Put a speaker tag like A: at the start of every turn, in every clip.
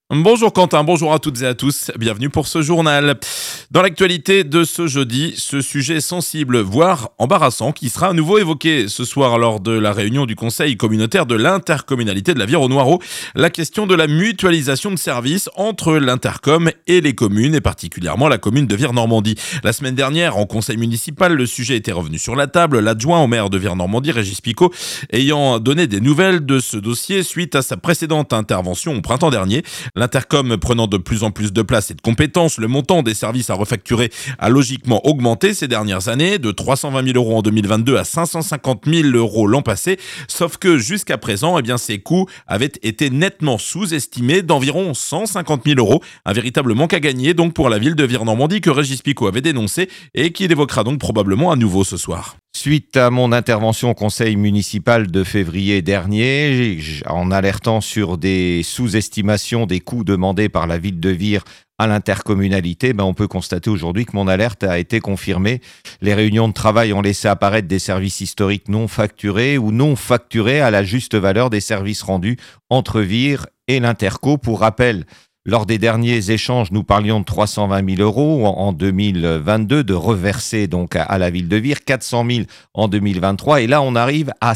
A: Bonjour Quentin, bonjour à toutes et à tous, bienvenue pour ce journal. Dans l'actualité de ce jeudi, ce sujet sensible, voire embarrassant, qui sera à nouveau évoqué ce soir lors de la réunion du Conseil communautaire de l'intercommunalité de l'Aviron-Noireau, la question de la mutualisation de services entre l'intercom et les communes, et particulièrement la commune de Vire-Normandie. La semaine dernière, en conseil municipal, le sujet était revenu sur la table, l'adjoint au maire de Vire-Normandie, Régis Picot, ayant donné des nouvelles de ce dossier suite à sa précédente intervention au printemps dernier. L'intercom prenant de plus en plus de place et de compétences, le montant des services à refacturer a logiquement augmenté ces dernières années, de 320 000 € en 2022 à 550 000 € l'an passé, sauf que jusqu'à présent, ces coûts avaient été nettement sous-estimés d'environ 150 000 €, un véritable manque à gagner donc pour la ville de Vire-Normandie que Régis Picot avait dénoncé et qu'il évoquera donc probablement à nouveau ce soir.
B: Suite à mon intervention au conseil municipal de février dernier, en alertant sur des sous-estimations des coûts demandés par la ville de Vire à l'intercommunalité, on peut constater aujourd'hui que mon alerte a été confirmée. Les réunions de travail ont laissé apparaître des services historiques non facturés ou non facturés à la juste valeur des services rendus entre Vire et l'Interco. Pour rappel, lors des derniers échanges, nous parlions de 320 000 € en 2022 de reverser donc à la ville de Vire, 400 000 en 2023 et là on arrive à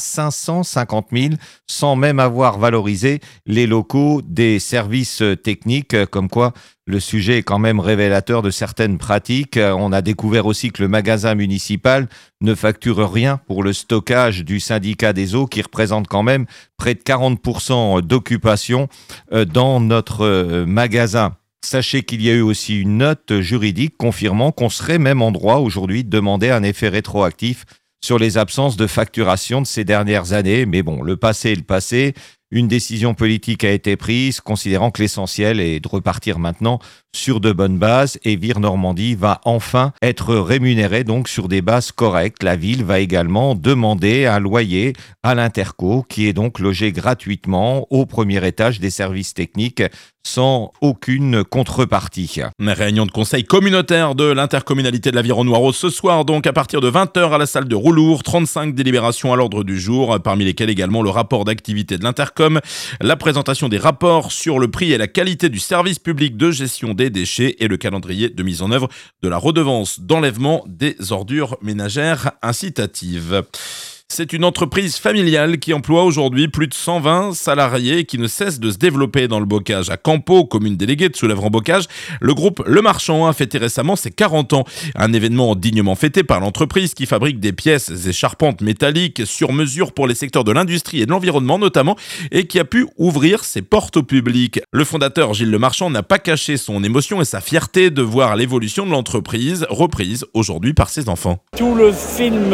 B: 550 000 sans même avoir valorisé les locaux des services techniques, comme quoi le sujet est quand même révélateur de certaines pratiques. On a découvert aussi que le magasin municipal ne facture rien pour le stockage du syndicat des eaux qui représente quand même près de 40% d'occupation dans notre magasin. Sachez qu'il y a eu aussi une note juridique confirmant qu'on serait même en droit aujourd'hui de demander un effet rétroactif sur les absences de facturation de ces dernières années. Mais bon, le passé est le passé. Une décision politique a été prise, considérant que l'essentiel est de repartir maintenant sur de bonnes bases et Vire-Normandie va enfin être rémunérée donc sur des bases correctes. La ville va également demander un loyer à l'Interco qui est donc logé gratuitement au premier étage des services techniques sans aucune contrepartie.
A: Réunion de conseil communautaire de l'intercommunalité de l'Aviron-Noireau ce soir donc à partir de 20h à la salle de Roulour, 35 délibérations à l'ordre du jour, parmi lesquelles également le rapport d'activité de l'Intercom, la présentation des rapports sur le prix et la qualité du service public de gestion des déchets et le calendrier de mise en œuvre de la redevance d'enlèvement des ordures ménagères incitatives. C'est une entreprise familiale qui emploie aujourd'hui plus de 120 salariés et qui ne cesse de se développer dans le bocage. À Campeaux, commune déléguée de Soulèvres-en-Bocage, le groupe Le Marchand a fêté récemment ses 40 ans. Un événement dignement fêté par l'entreprise qui fabrique des pièces et charpentes métalliques sur mesure pour les secteurs de l'industrie et de l'environnement notamment et qui a pu ouvrir ses portes au public. Le fondateur Gilles Le Marchand n'a pas caché son émotion et sa fierté de voir l'évolution de l'entreprise reprise aujourd'hui par ses enfants.
C: Tout le film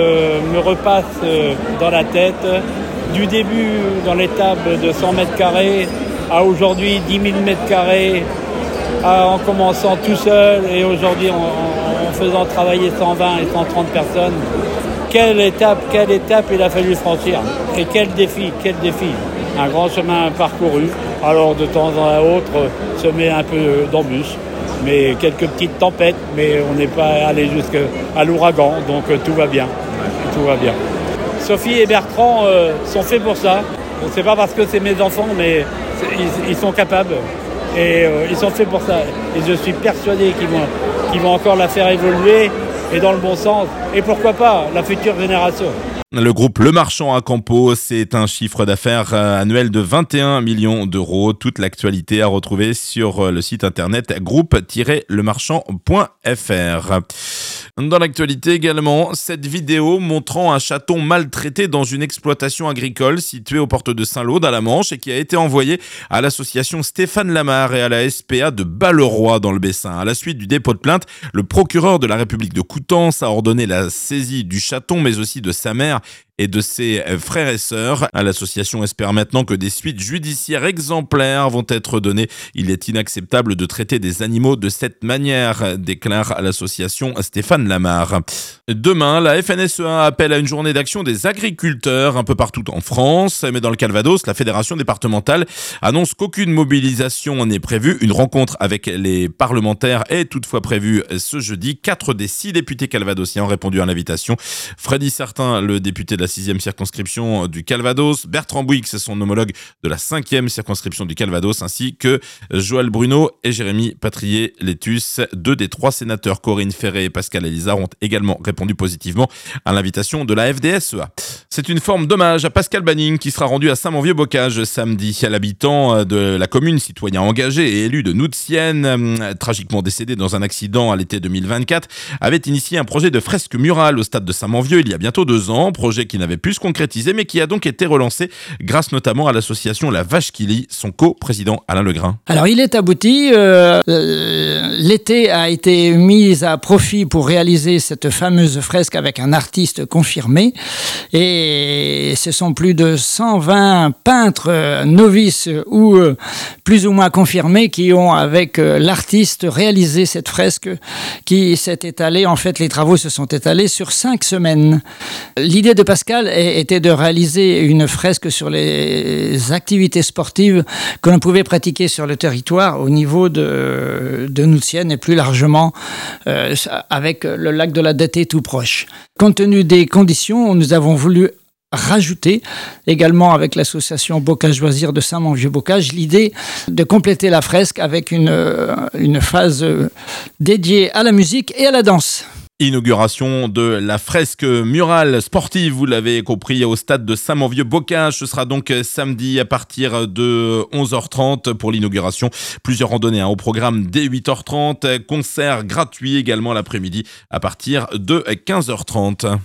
C: me repasse dans la tête, du début dans l'étape de 100 mètres carrés à aujourd'hui 10 000 mètres carrés, en commençant tout seul et aujourd'hui en faisant travailler 120 et 130 personnes. Quelle étape il a fallu franchir et quel défi. Un grand chemin parcouru, alors de temps à autre semé un peu d'embûches, mais quelques petites tempêtes, mais on n'est pas allé jusqu'à l'ouragan, donc tout va bien. Sophie et Bertrand sont faits pour ça. C'est pas parce que c'est mes enfants, mais ils sont capables et ils sont faits pour ça. Et je suis persuadé qu'ils vont encore la faire évoluer et dans le bon sens. Et pourquoi pas la future génération.
A: Le groupe Le Marchand à Campeaux, c'est un chiffre d'affaires annuel de 21 millions d'euros. Toute l'actualité à retrouver sur le site internet groupe-lemarchand.fr. Dans l'actualité également, cette vidéo montrant un chaton maltraité dans une exploitation agricole située aux portes de Saint-Lô dans la Manche et qui a été envoyée à l'association Stéphane Lamar et à la SPA de Balleroy dans le Bessin. À la suite du dépôt de plainte, le procureur de la République de Coutances a ordonné la saisie du chaton mais aussi de sa mère et de ses frères et sœurs. L'association espère maintenant que des suites judiciaires exemplaires vont être données. Il est inacceptable de traiter des animaux de cette manière, déclare l'association Stéphane Lamar. Demain, la FNSEA appelle à une journée d'action des agriculteurs un peu partout en France, mais dans le Calvados, la fédération départementale annonce qu'aucune mobilisation n'est prévue. Une rencontre avec les parlementaires est toutefois prévue ce jeudi. 4 des 6 députés calvadosiens ont répondu à l'invitation. Freddy Certain, le député de la la 6e circonscription du Calvados, Bertrand Bouyx, son homologue de la 5e circonscription du Calvados, ainsi que Joël Bruno et Jérémy Patrier-Létus. 2 des 3 sénateurs, Corinne Ferré et Pascal Alizard, ont également répondu positivement à l'invitation de la FDSEA. C'est une forme d'hommage à Pascal Banning qui sera rendu à Saint-Manvieux-Bocage samedi. L'habitant de la commune, citoyen engagé et élu de Noutienne, tragiquement décédé dans un accident à l'été 2024, avait initié un projet de fresque murale au stade de Saint-Manvieux il y a bientôt 2 ans, projet qui n'avait pu se concrétiser mais qui a donc été relancé grâce notamment à l'association La Vache qui lit, son co-président Alain Legrain.
D: Alors il est abouti, l'été a été mis à profit pour réaliser cette fameuse fresque avec un artiste confirmé et ce sont plus de 120 peintres novices ou plus ou moins confirmés qui ont avec l'artiste réalisé cette fresque qui s'est étalée, en fait les travaux se sont étalés sur 5 semaines. L'idée de Pascal était de réaliser une fresque sur les activités sportives que l'on pouvait pratiquer sur le territoire au niveau de Noutienne et plus largement avec le lac de la Datée tout proche. Compte tenu des conditions, nous avons voulu rajouter également avec l'association Bocage Loisirs de Saint-Manvieux-Bocage l'idée de compléter la fresque avec une phase dédiée à la musique et à la danse.
A: Inauguration de la fresque murale sportive, vous l'avez compris, au stade de Saint-Manvieux-Bocage. Ce sera donc samedi à partir de 11h30 pour l'inauguration. Plusieurs randonnées au programme dès 8h30. Concert gratuit également l'après-midi à partir de 15h30.